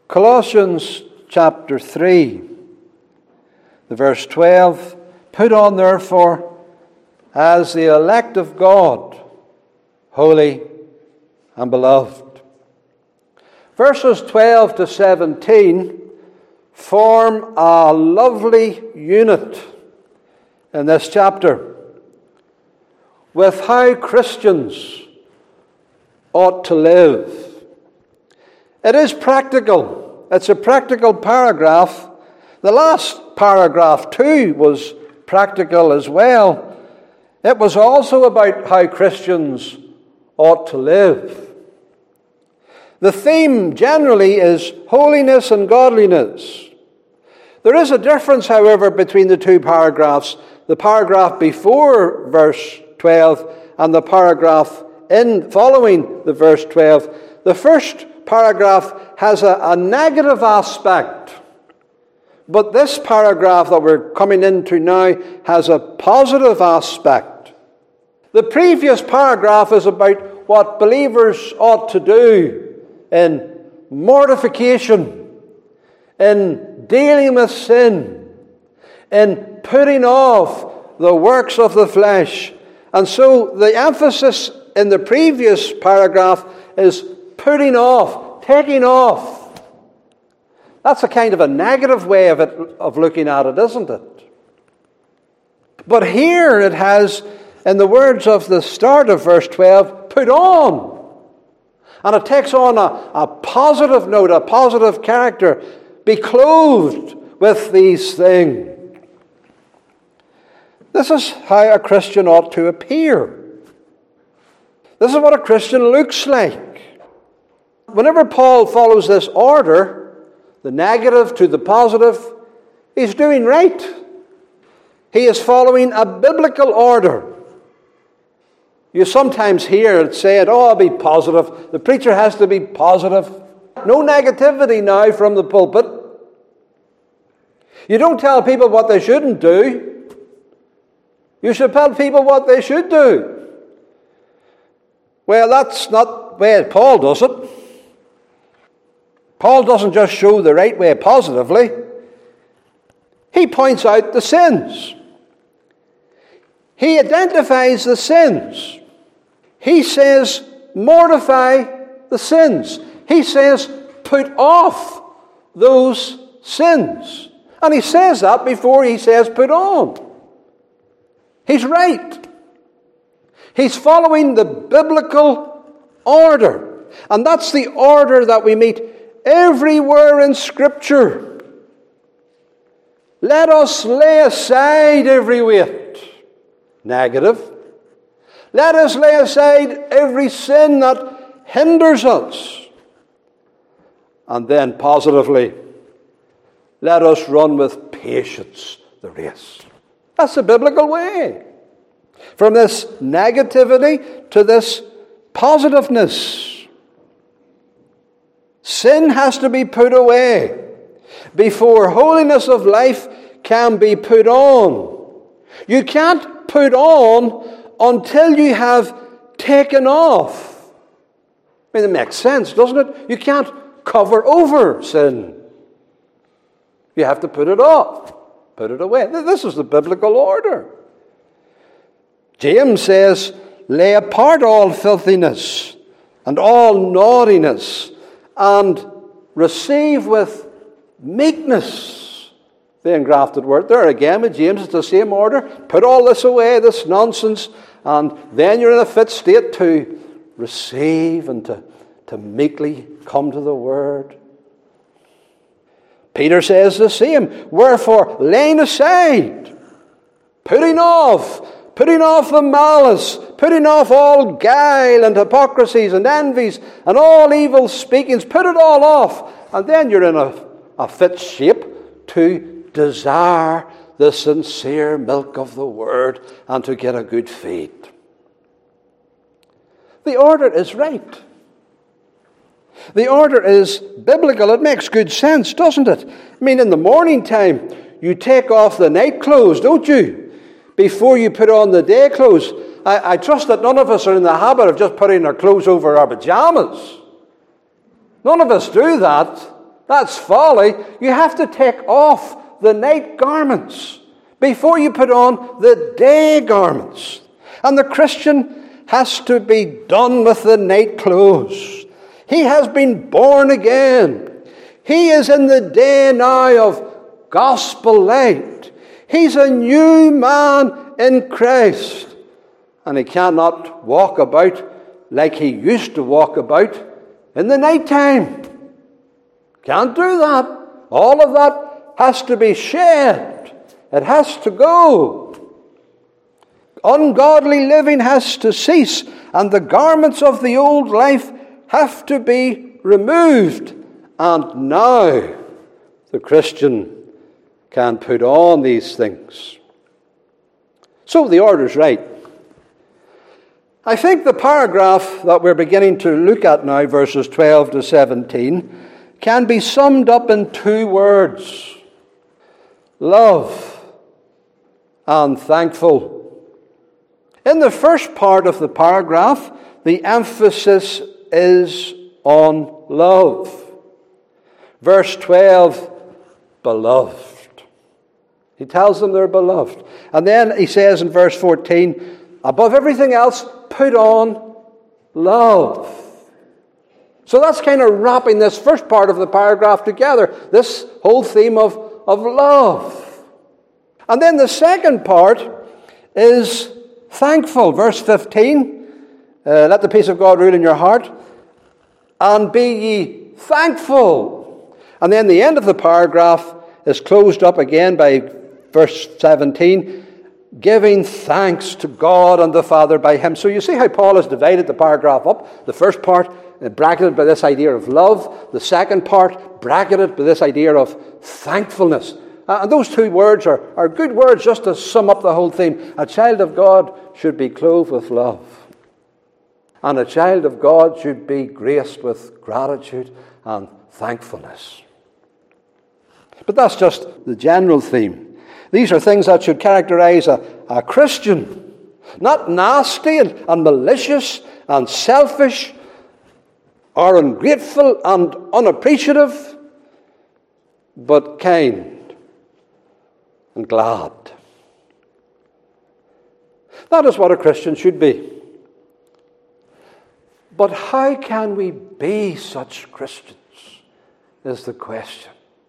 Colossians chapter 3, the verse 12, put on therefore as the elect of God, holy and beloved. Verses 12 to 17 form a lovely unit in this chapter with how Christians ought to live. It is practical. It's a practical paragraph. The last paragraph too was practical as well. It was also about how Christians ought to live. The theme generally is holiness and godliness. There is a difference, however, between the two paragraphs. The paragraph before verse 12 and the paragraph following the verse 12. The first paragraph has a negative aspect, but this paragraph that we're coming into now has a positive aspect. The previous paragraph is about what believers ought to do in mortification, in dealing with sin, in putting off the works of the flesh. And so the emphasis in the previous paragraph is putting off, taking off. That's a kind of a negative way of looking at it, isn't it? But here it has, in the words of the start of verse 12, put on. And it takes on a positive note, a positive character. Be clothed with these things. This is how a Christian ought to appear. This is what a Christian looks like. Whenever Paul follows this order, the negative to the positive, he's doing right. He is following a biblical order. You sometimes hear it said, I'll be positive. The preacher has to be positive. No negativity now from the pulpit. You don't tell people what they shouldn't do. You should tell people what they should do. Well, that's not the way Paul does it. Paul doesn't just show the right way positively. He points out the sins. He identifies the sins. He says, mortify the sins. He says, put off those sins. And he says that before he says put on. He's right. He's following the biblical order. And that's the order that we meet everywhere in Scripture. Let us lay aside every weight. Negative. Let us lay aside every sin that hinders us. And then positively, let us run with patience the race. That's the biblical way. From this negativity to this positiveness. Sin has to be put away before holiness of life can be put on. You can't put on until you have taken off. I mean, it makes sense, doesn't it? You can't cover over sin. You have to put it off, put it away. This is the biblical order. James says, lay apart all filthiness and all naughtiness, and receive with meekness. The engrafted word there again with James, it's the same order. Put all this away, this nonsense, and then you're in a fit state to receive and to meekly come to the Word. Peter says the same. Wherefore, laying aside, putting off the malice, putting off all guile and hypocrisies and envies and all evil speakings, put it all off. And then you're in a fit shape to desire the sincere milk of the Word and to get a good feed. The order is right. The order is biblical. It makes good sense, doesn't it? I mean, in the morning time, you take off the night clothes, don't you? Before you put on the day clothes. I trust that none of us are in the habit of just putting our clothes over our pajamas. None of us do that. That's folly. You have to take off the night garments before you put on the day garments. And the Christian has to be done with the night clothes. He has been born again. He is in the day now of gospel light. He's a new man in Christ. And he cannot walk about like he used to walk about in the night time. Can't do that. All of that has to be shed. It has to go. Ungodly living has to cease, and the garments of the old life have to be removed. And now the Christian can put on these things. So the order's right. I think the paragraph that we're beginning to look at now, verses 12 to 17, can be summed up in two words: love and thankful. In the first part of the paragraph, the emphasis is on love. Verse 12, beloved. He tells them they're beloved. And then he says in verse 14, above everything else, put on love. So that's kind of wrapping this first part of the paragraph together, this whole theme of love. And then the second part is thankful. Verse 15, let the peace of God rule in your heart, and be ye thankful. And then the end of the paragraph is closed up again by verse 17, giving thanks to God and the Father by Him. So you see how Paul has divided the paragraph up. The first part bracketed by this idea of love. The second part bracketed by this idea of thankfulness. And those two words are good words just to sum up the whole theme. A child of God should be clothed with love. And a child of God should be graced with gratitude and thankfulness. But that's just the general theme. These are things that should characterize a Christian. Not nasty and malicious and selfish or ungrateful and unappreciative, but kind and glad. That is what a Christian should be. But how can we be such Christians, is the question.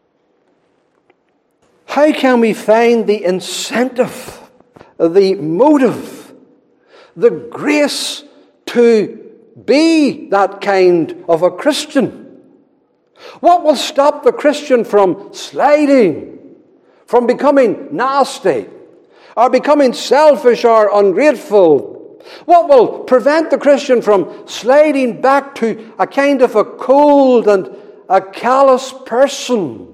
How can we find the incentive, the motive, the grace to be that kind of a Christian? What will stop the Christian from sliding, from becoming nasty, or becoming selfish or ungrateful? What will prevent the Christian from sliding back to a kind of a cold and a callous person?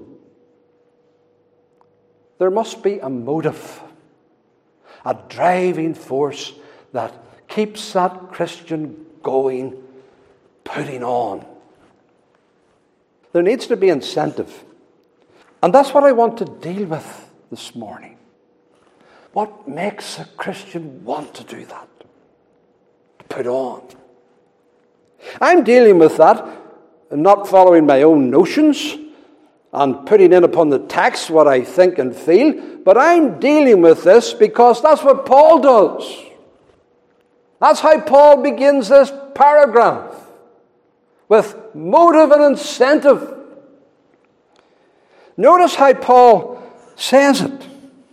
There must be a motive, a driving force that keeps that Christian going, putting on. There needs to be incentive. And that's what I want to deal with this morning. What makes a Christian want to do that? To put on. I'm dealing with that, not following my own notions and putting in upon the text what I think and feel, but I'm dealing with this because that's what Paul does. That's how Paul begins this paragraph, with motive and incentive. Notice how Paul says it.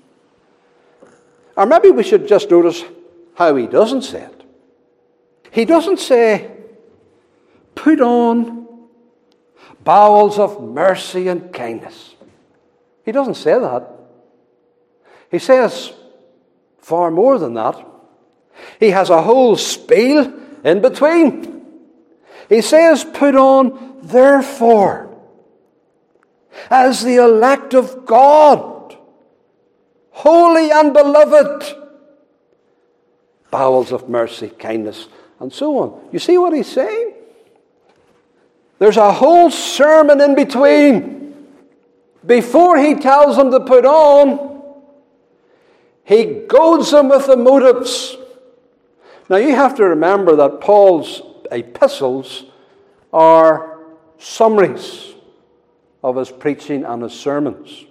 Or maybe we should just notice how he doesn't say it. He doesn't say, put on bowels of mercy and kindness. He doesn't say that. He says far more than that. He has a whole spiel in between. He says, put on, therefore, as the elect of God, holy and beloved, bowels of mercy, kindness, and so on. You see what he's saying? There's a whole sermon in between. Before he tells them to put on, he goads them with the motives. Now you have to remember that Paul's epistles are summaries. of his preaching and his sermons.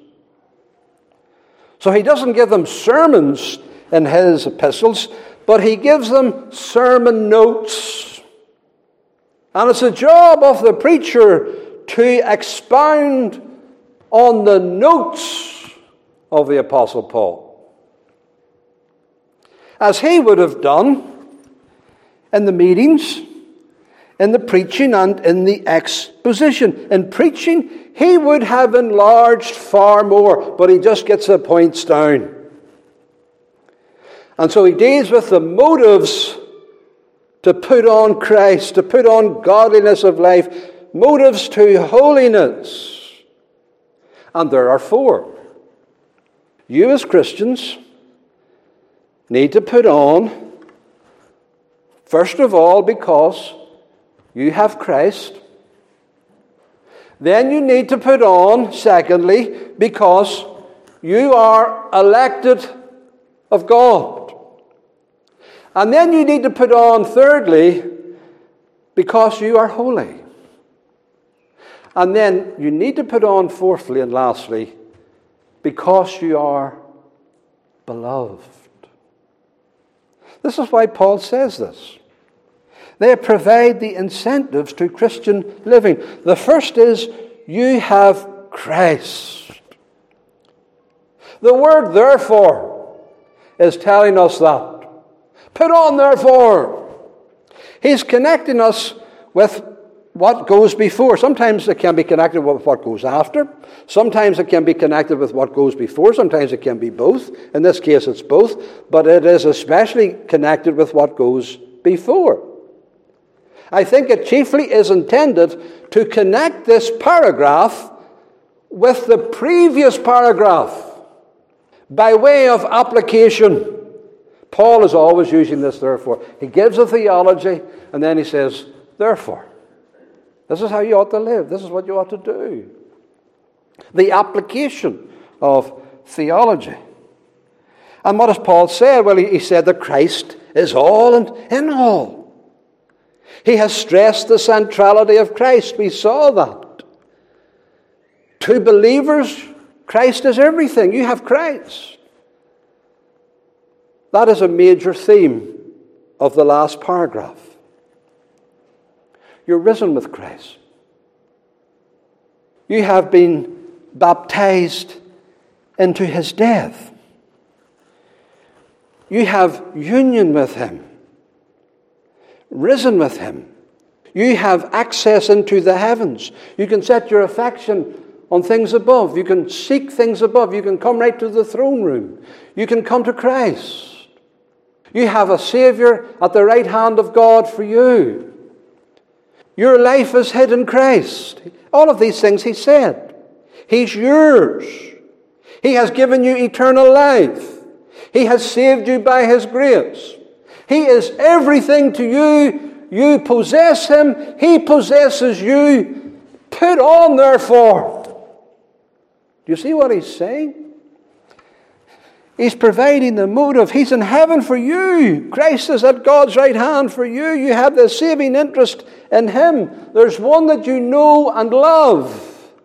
So he doesn't give them sermons in his epistles, but he gives them sermon notes. And it's the job of the preacher to expound on the notes of the Apostle Paul, as he would have done in the meetings, in the preaching, and in the exposition. In preaching, he would have enlarged far more, but he just gets the points down. And so he deals with the motives to put on Christ, to put on godliness of life, motives to holiness. And there are 4. You as Christians need to put on, first of all, because you have Christ. Then you need to put on, secondly, because you are elected of God. And then you need to put on, thirdly, because you are holy. And then you need to put on, fourthly and lastly, because you are beloved. This is why Paul says this. They provide the incentives to Christian living. The first is, you have Christ. The word therefore is telling us that. Put on therefore. He's connecting us with what goes before. Sometimes it can be connected with what goes after. Sometimes it can be connected with what goes before. Sometimes it can be both. In this case it's both. But it is especially connected with what goes before. I think it chiefly is intended to connect this paragraph with the previous paragraph by way of application. Paul is always using this therefore. He gives a theology and then he says, therefore. This is how you ought to live. This is what you ought to do. The application of theology. And what does Paul say? Well, he said that Christ is all and in all. He has stressed the centrality of Christ. We saw that. To believers, Christ is everything. You have Christ. That is a major theme of the last paragraph. You're risen with Christ. You have been baptized into his death. You have union with him. Risen with him. You have access into the heavens. You can set your affection on things above. You can seek things above. You can come right to the throne room. You can come to Christ. You have a Savior at the right hand of God for you. Your life is hid in Christ. All of these things he said. He's yours. He has given you eternal life. He has saved you by his grace. He is everything to you. You possess him. He possesses you. Put on, therefore. Do you see what he's saying? He's providing the motive. He's in heaven for you. Christ is at God's right hand for you. You have the saving interest in him. There's one that you know and love.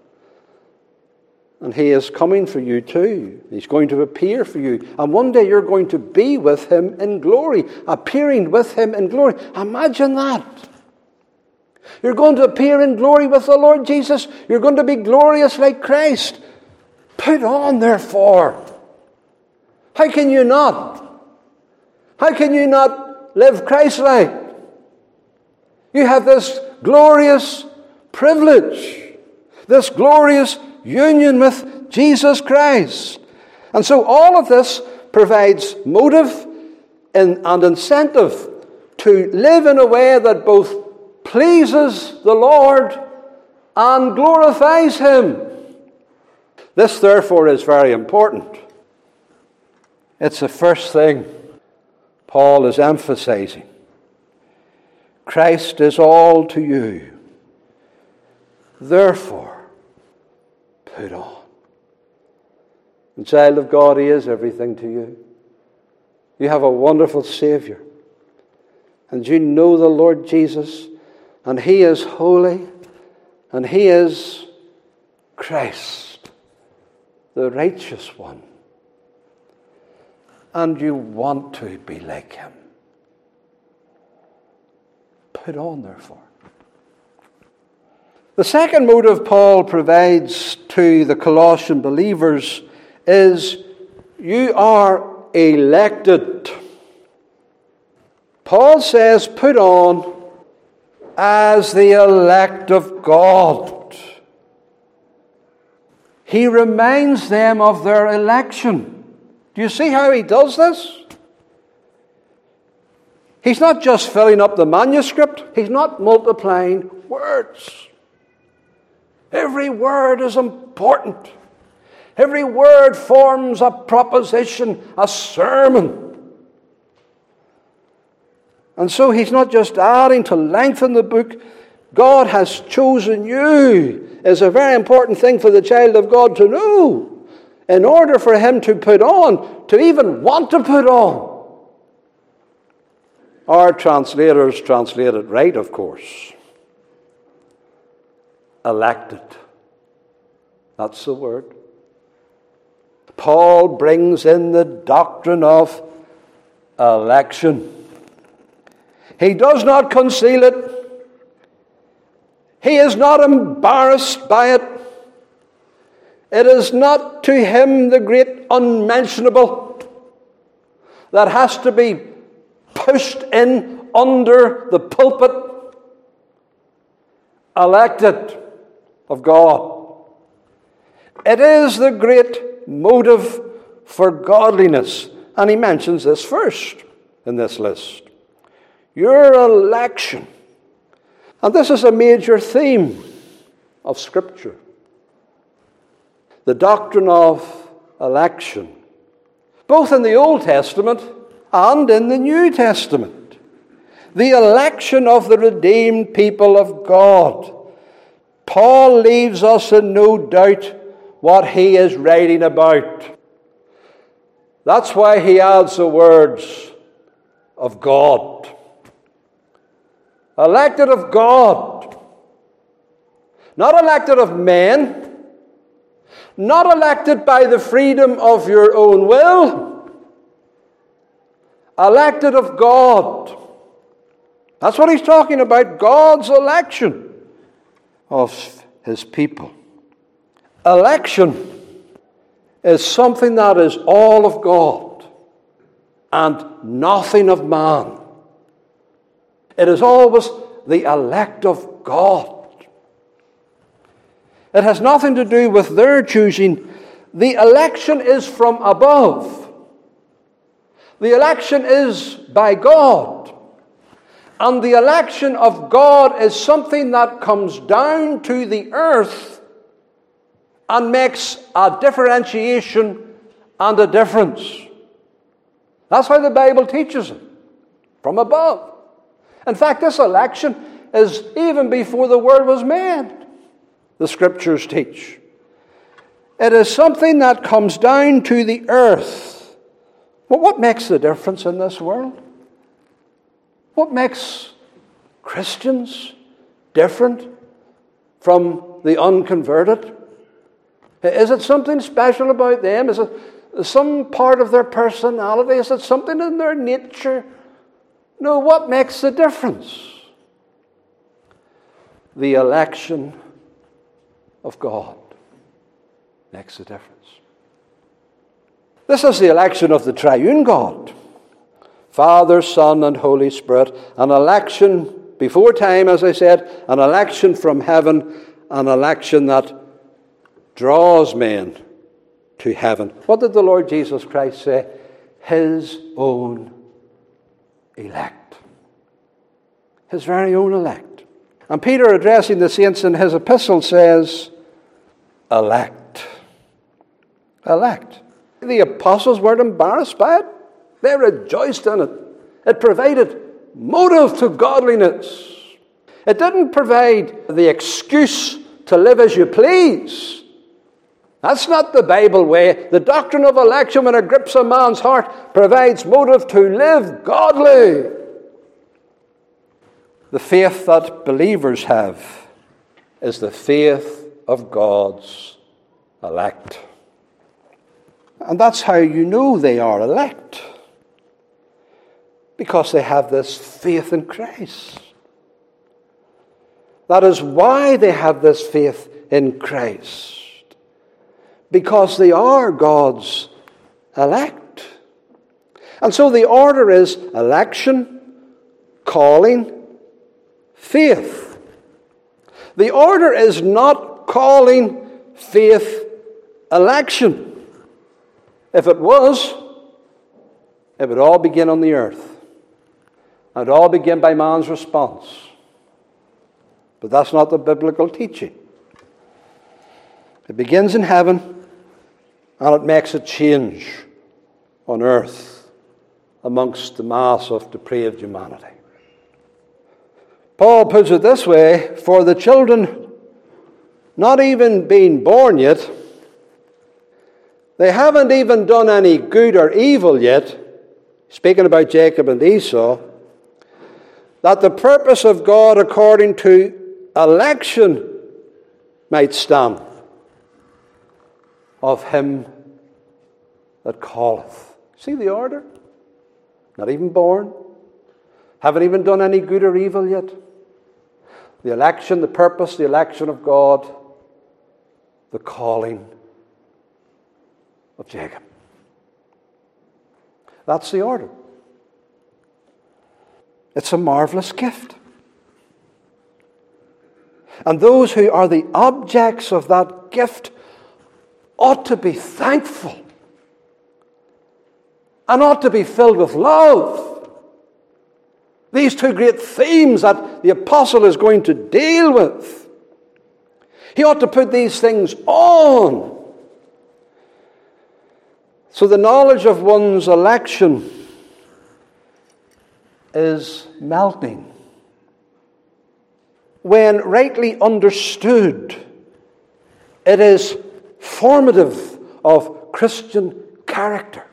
And he is coming for you too. He's going to appear for you. And one day you're going to be with him in glory. Appearing with him in glory. Imagine that. You're going to appear in glory with the Lord Jesus. You're going to be glorious like Christ. Put on, therefore. How can you not? How can you not live Christ-like? You have this glorious privilege. This glorious union with Jesus Christ. And so all of this provides motive and incentive to live in a way that both pleases the Lord and glorifies him. This, therefore, is very important. It's the first thing Paul is emphasizing. Christ is all to you. Therefore, put on. And child of God, he is everything to you. You have a wonderful Savior. And you know the Lord Jesus. And he is holy. And he is Christ, the righteous one, and you want to be like him, put on, therefore. The second motive Paul provides to the Colossian believers is, you are elected. Paul says, put on as the elect of God. He reminds them of their election. Do you see how he does this? He's not just filling up the manuscript. He's not multiplying words. Every word is important. Every word forms a proposition, a sermon. And so he's not just adding to lengthen the book. God has chosen you is a very important thing for the child of God to know. In order for him to put on, to even want to put on. Our translators translate it right, of course. Elected. That's the word. Paul brings in the doctrine of election. He does not conceal it. He is not embarrassed by it. It is not to him the great unmentionable that has to be pushed in under the pulpit. Elected of God. It is the great motive for godliness. And he mentions this first in this list. Your election. And this is a major theme of Scripture. The doctrine of election. Both in the Old Testament and in the New Testament. The election of the redeemed people of God. Paul leaves us in no doubt what he is writing about. That's why he adds the words of God. Elected of God. Not elected of men. Not elected by the freedom of your own will. Elected of God. That's what he's talking about. God's election of his people. Election is something that is all of God and nothing of man. It is always the elect of God. It has nothing to do with their choosing. The election is from above. The election is by God. And the election of God is something that comes down to the earth and makes a differentiation and a difference. That's how the Bible teaches it. From above. In fact, this election is even before the world was made, the Scriptures teach. It is something that comes down to the earth. Well, what makes the difference in this world? What makes Christians different from the unconverted? Is it something special about them? Is it some part of their personality? Is it something in their nature? No, what makes the difference? The election of God makes the difference. This is the election of the triune God. Father, Son, and Holy Spirit. An election before time, as I said. An election from heaven. An election that draws men to heaven. What did the Lord Jesus Christ say? His own elect. His very own elect. And Peter, addressing the saints in his epistle, says, elect. Elect. The apostles weren't embarrassed by it. They rejoiced in it. It provided motive to godliness. It didn't provide the excuse to live as you please. That's not the Bible way. The doctrine of election, when it grips a man's heart, provides motive to live godly. The faith that believers have is the faith of God's elect. And that's how you know they are elect. Because they have this faith in Christ. That is why they have this faith in Christ. Because they are God's elect. And so the order is election, calling, faith. The order is not calling, faith, election. If it was, it would all begin on the earth. And all begin by man's response. But that's not the biblical teaching. It begins in heaven, and it makes a change on earth amongst the mass of depraved humanity. Paul puts it this way, for the children not even being born yet, they haven't even done any good or evil yet, speaking about Jacob and Esau, that the purpose of God according to election might stand, of him that calleth. See the order? Not even born. Haven't even done any good or evil yet. The election, the purpose, the election of God, the calling of Jacob. That's the order. It's a marvelous gift. And those who are the objects of that gift ought to be thankful and ought to be filled with love. These two great themes that the apostle is going to deal with. He ought to put these things on. So the knowledge of one's election is melting. When rightly understood, it is formative of Christian character.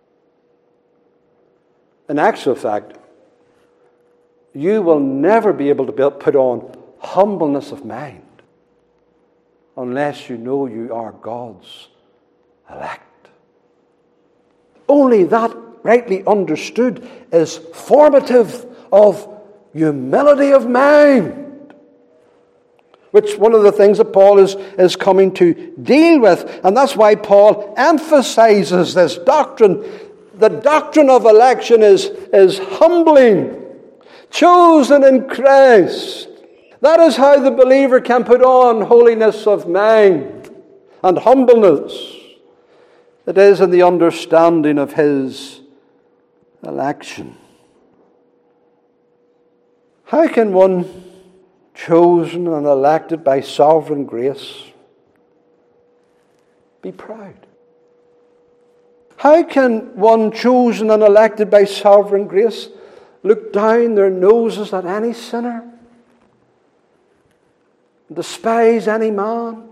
In actual fact, you will never be able to put on humbleness of mind unless you know you are God's elect. Only that, rightly understood, is formative of humility of mind, which one of the things that Paul is coming to deal with. And that's why Paul emphasizes this doctrine. The doctrine of election is humbling, chosen in Christ. That is how the believer can put on holiness of mind and humbleness. It is in the understanding of his election. How can one chosen and elected by sovereign grace be proud? How can one chosen and elected by sovereign grace look down their noses at any sinner, despise any man?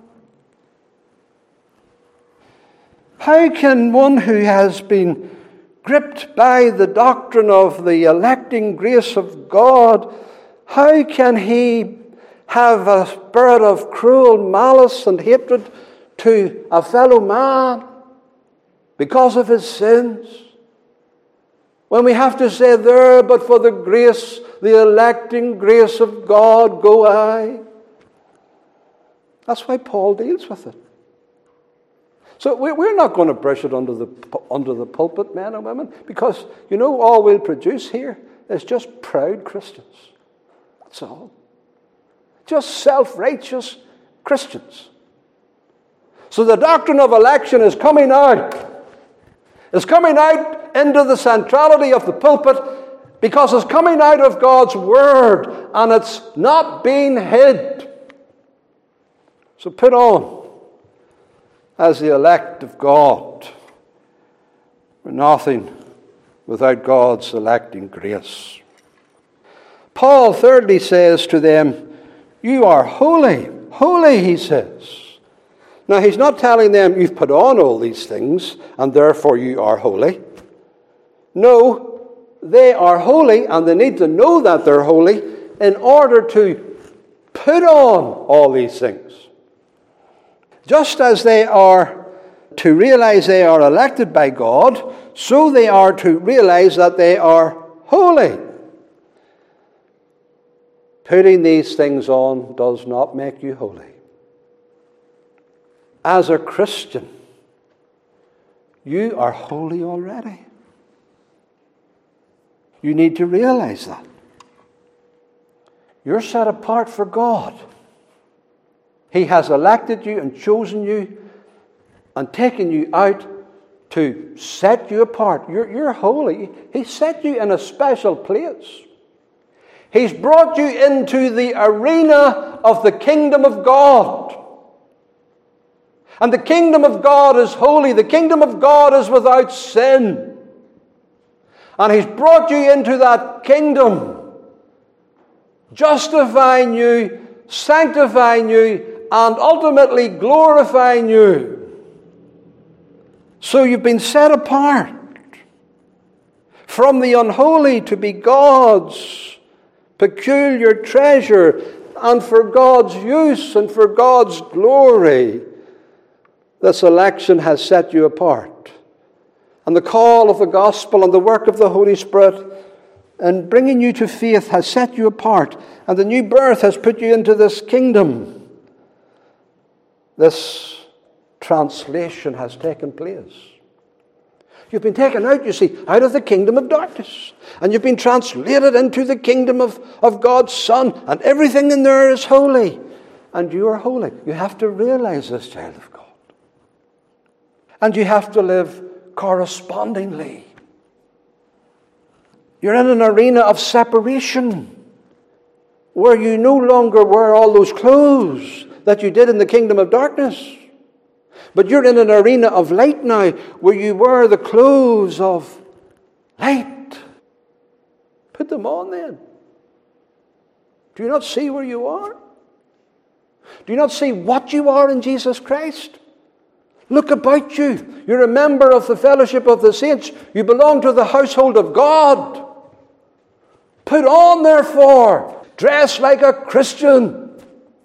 How can one who has been gripped by the doctrine of the electing grace of God, how can he have a spirit of cruel malice and hatred to a fellow man because of his sins? When we have to say there, but for the grace, the electing grace of God, go I. That's why Paul deals with it. So we're not going to brush it under the pulpit, men and women, because, you know, all we'll produce here is just proud Christians. That's all. Just self-righteous Christians. So the doctrine of election is coming out. It's coming out into the centrality of the pulpit because it's coming out of God's Word and it's not being hid. So put on as the elect of God. We're nothing without God's electing grace. Paul thirdly says to them, you are holy. Holy, he says. Now he's not telling them you've put on all these things and therefore you are holy. No, they are holy and they need to know that they're holy in order to put on all these things. Just as they are to realize they are elected by God, so they are to realize that they are holy. Putting these things on does not make you holy. As a Christian, you are holy already. You need to realize that. You're set apart for God. He has elected you and chosen you and taken you out to set you apart. You're holy. He set you in a special place. He's brought you into the arena of the kingdom of God. And the kingdom of God is holy. The kingdom of God is without sin. And He's brought you into that kingdom, justifying you, sanctifying you, and ultimately glorifying you. So you've been set apart from the unholy to be God's peculiar treasure, and for God's use and for God's glory. This election has set you apart. And the call of the gospel and the work of the Holy Spirit in bringing you to faith has set you apart. And the new birth has put you into this kingdom. This translation has taken place. You've been taken out, you see, out of the kingdom of darkness. And you've been translated into the kingdom of God's Son. And everything in there is holy. And you are holy. You have to realize this, child of God. And you have to live correspondingly. You're in an arena of separation where you no longer wear all those clothes that you did in the kingdom of darkness. But you're in an arena of light now where you wear the clothes of light. Put them on then. Do you not see where you are? Do you not see what you are in Jesus Christ? Look about you. You're a member of the fellowship of the saints. You belong to the household of God. Put on, therefore, dress like a Christian.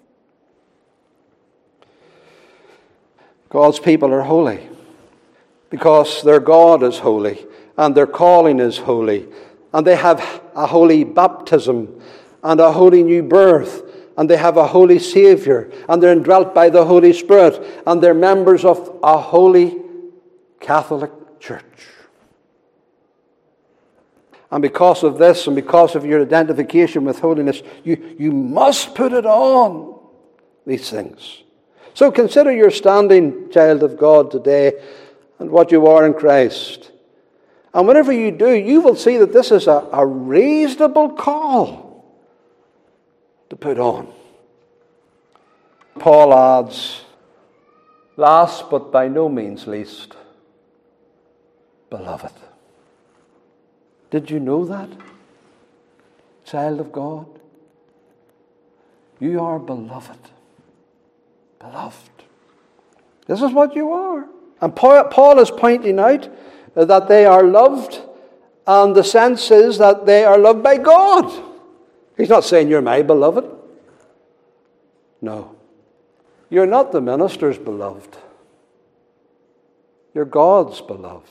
God's people are holy because their God is holy and their calling is holy, and they have a holy baptism and a holy new birth, and they have a holy Savior, and they're indwelt by the Holy Spirit, and they're members of a holy Catholic Church. And because of this, and because of your identification with holiness, you must put it on, these things. So consider your standing, child of God, today, and what you are in Christ. And whenever you do, you will see that this is a reasonable call to put on. Paul adds, last but by no means least, beloved. Did you know that, child of God? You are beloved. Beloved. This is what you are. And Paul is pointing out that they are loved, and the sense is that they are loved by God. He's not saying you're my beloved. No. You're not the minister's beloved. You're God's beloved.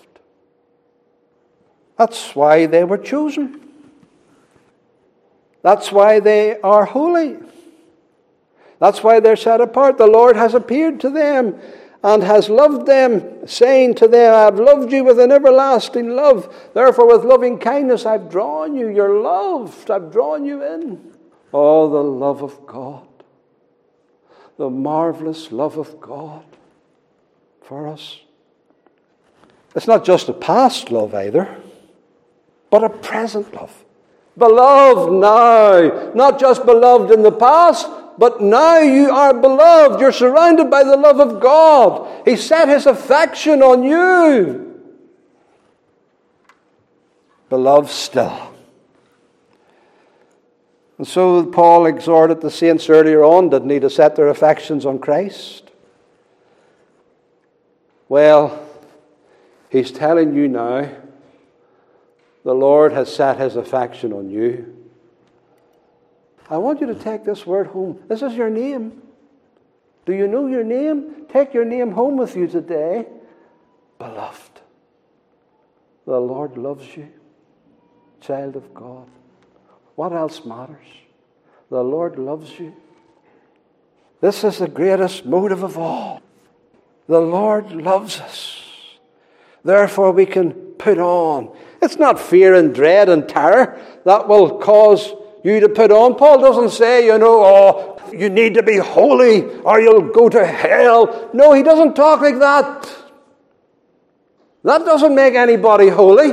That's why they were chosen. That's why they are holy. That's why they're set apart. The Lord has appeared to them and has loved them, saying to them, I've loved you with an everlasting love. Therefore, with loving kindness, I've drawn you. You're loved. I've drawn you in. Oh, the love of God. The marvelous love of God for us. It's not just a past love either, but a present love. Beloved now. Not just beloved in the past, but now you are beloved. You're surrounded by the love of God. He set His affection on you. Beloved still. And so Paul exhorted the saints earlier on, didn't he, to set their affections on Christ? Well, he's telling you now, the Lord has set His affection on you. I want you to take this word home. This is your name. Do you know your name? Take your name home with you today. Beloved. The Lord loves you. Child of God. What else matters? The Lord loves you. This is the greatest motive of all. The Lord loves us. Therefore we can put on. It's not fear and dread and terror that will cause you to put on. Paul doesn't say, you need to be holy or you'll go to hell. No, he doesn't talk like that. That doesn't make anybody holy.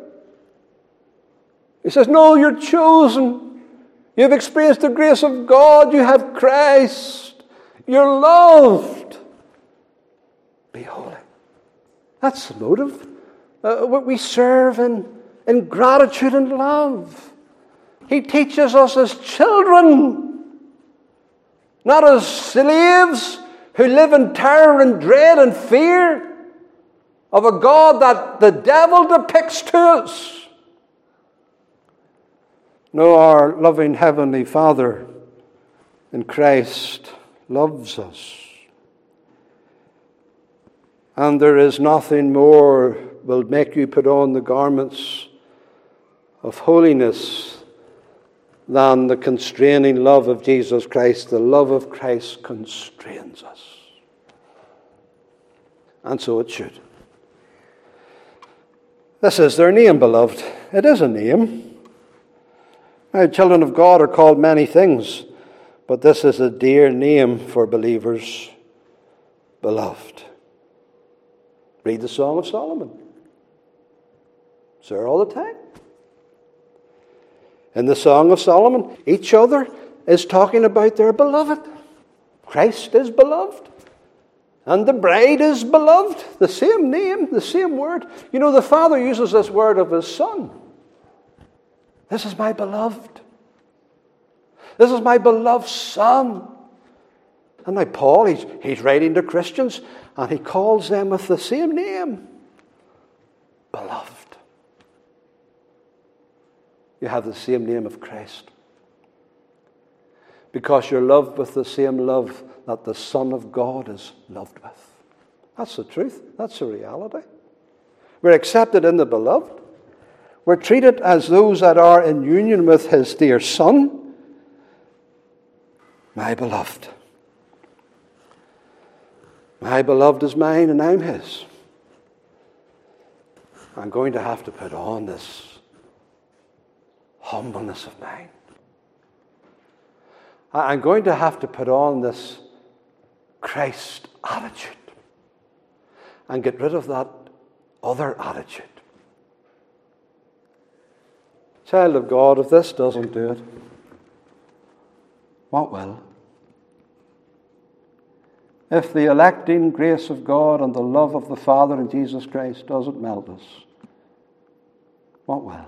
He says, no, you're chosen. You've experienced the grace of God. You have Christ. You're loved. Be holy. That's the motive. We serve in gratitude and love. He teaches us as children, not as slaves who live in terror and dread and fear of a God that the devil depicts to us. No, our loving Heavenly Father in Christ loves us. And there is nothing more will make you put on the garments of holiness than the constraining love of Jesus Christ. The love of Christ constrains us. And so it should. This is their name, beloved. It is a name. Now, children of God are called many things, but this is a dear name for believers, beloved. Read the Song of Solomon. It's there all the time. In the Song of Solomon, each other is talking about their beloved. Christ is beloved. And the bride is beloved. The same name, the same word. The Father uses this word of His Son. This is my beloved. This is my beloved Son. And now Paul, he's writing to Christians, and he calls them with the same name. Beloved. You have the same name of Christ. Because you're loved with the same love that the Son of God is loved with. That's the truth. That's the reality. We're accepted in the beloved. We're treated as those that are in union with His dear Son. My beloved. My beloved is mine and I'm His. I'm going to have to put on this humbleness of mind. I'm going to have to put on this Christ attitude and get rid of that other attitude. Child of God, if this doesn't do it, what will? If the electing grace of God and the love of the Father in Jesus Christ doesn't melt us, what will?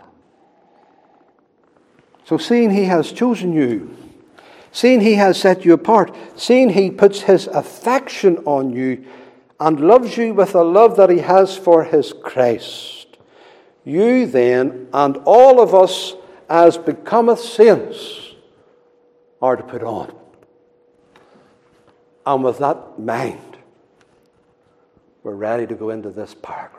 So seeing He has chosen you, seeing He has set you apart, seeing He puts His affection on you and loves you with a love that He has for His Christ, you then and all of us as becometh saints are to put on. And with that mind, we're ready to go into this paragraph.